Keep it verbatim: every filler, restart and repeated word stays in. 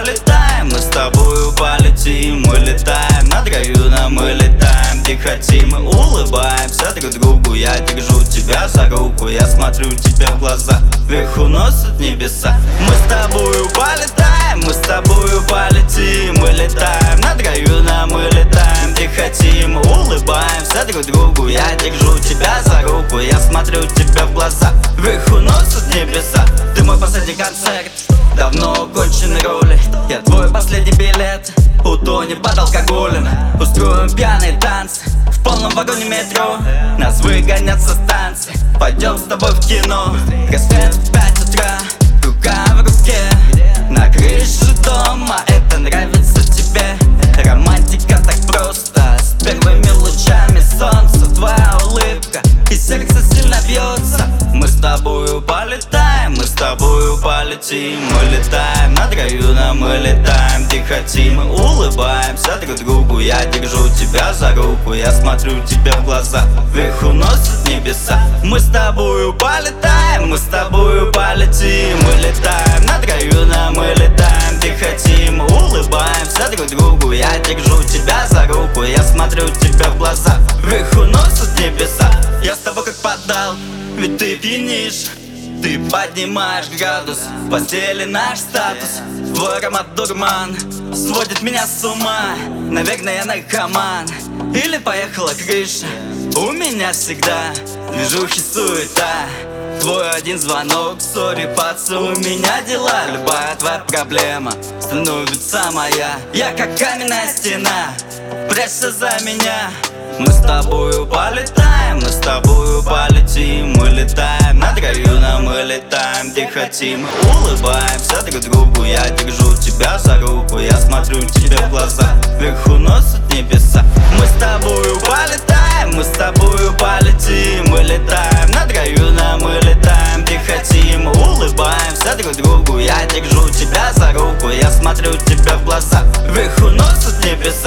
полетаем, мы с тобою полетим. Мы летаем над районом, мы летаем где хотим. Мы улыбаемся друг другу, я держу тебя за руку. Я смотрю тебе в глаза, вверх уносят небеса. Мы с тобою полетаем, мы с тобою полетим. Мы летаем над районом, мы летаем где хотим. Мы улыбаемся друг другу, я держу тебя за руку. Я смотрю тебе в глаза, вверх уносят небеса. Ты мой последний концерт, давно кончены роли. Я твой последний билет, утонем под алкоголем. Устроим пьяные танцы в полном вагоне метро. Нас выгонят со станции, пойдем с тобой в кино. Рассвет в пять утра, рука в руке, на крыше дома. Это нравится тебе? Романтика так просто, с первыми лучами солнца. Твоя улыбка, и сердце сильно бьется. Мы с тобою полетаем, мы с тобою полетим. Мы летаем над районом, мы летаем где хотим. Мы улыбаемся друг другу, я держу тебя за руку. Я смотрю тебе в глаза, вверх уносят небеса. Мы с тобою полетаем, мы с тобою полетим. Мы летаем над районом, мы летаем где хотим. Мы улыбаемся друг другу, я держу тебя за руку. Я смотрю тебе в глаза, вверх уносят небеса. Я с тобой как поддал, ведь ты пьянишь. Ты поднимаешь градус, в постели наш статус. Твой аромат дурман сводит меня с ума. Наверное, я наркоман, или поехала крыша. У меня всегда движухи суета. Твой один звонок, сори, паца, у меня дела. Любая твоя проблема становится моя. Я как каменная стена, прячься за меня. Мы с тобою полетаем, мы с тобою полетим. Мы летаем над районом, мы летаем где хотим. Мы улыбаемся друг другу, я держу тебя за руку. Я смотрю тебе в глаза, вверх уносят небеса. Мы с тобою полетаем, мы с тобою полетим. Мы летаем над районом, мы летаем где хотим. Мы улыбаемся друг другу, я держу тебя за руку. Я смотрю тебе в глаза, вверх уносят небеса.